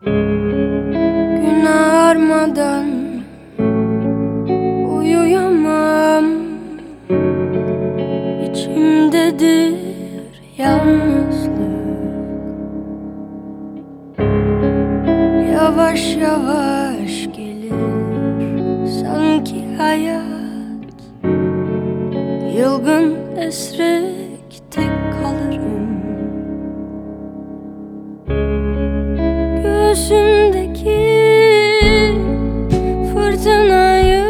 Gün ağarmadan uyuyamam. İçimdedir yalnızlık. Yavaş yavaş gelir sanki hayat. Yılgın esrek tek kalırım. Göğsümdeki fırtınayı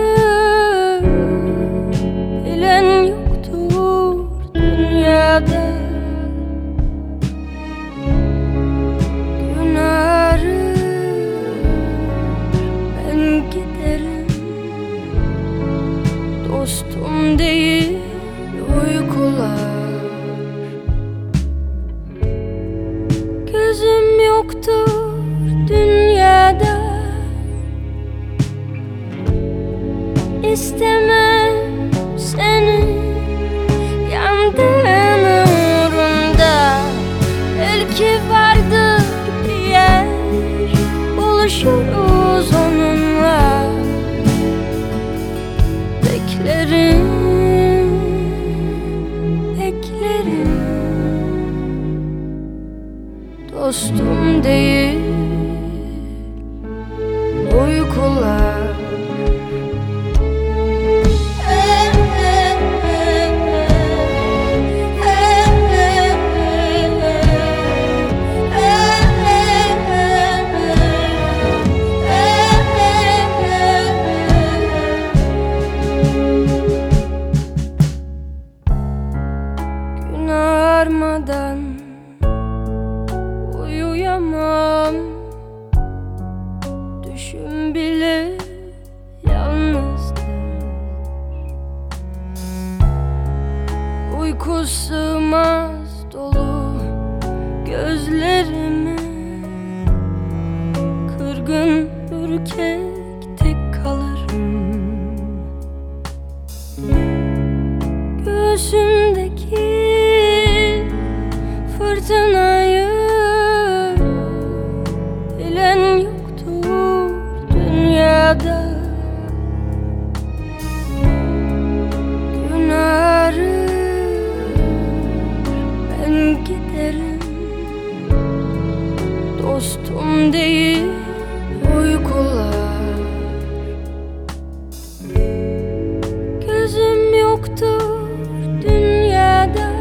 bilen yoktur dünyada. Gün ağarır, ben giderim. Dostum değil uykular. Gözüm yoktur dünyada. İstemem seni yandığın uğrunda. Belki vardır bir yer, buluşuruz onunla. Beklerim, beklerim. Dostum değil uykular. Gün ağarmadan uyuyamam. Düşüm bile yalnızdır. Uyku sığmaz dolu gözlerime. Kırgın ürkek tek kalırım. Göğsümdeki fırtınayı bilen yoktur dünyada. Gün ağarır, ben giderim. Dostum değil uykular. Gözüm yoktur dünyada.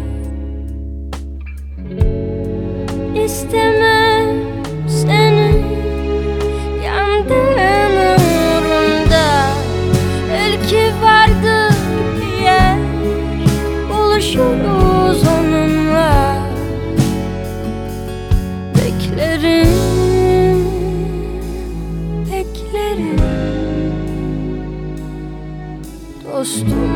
İstemem seni yandığın uğrunda. Belki vardır bir yer, buluşuruz onunla. Beklerim, beklerim. Dostum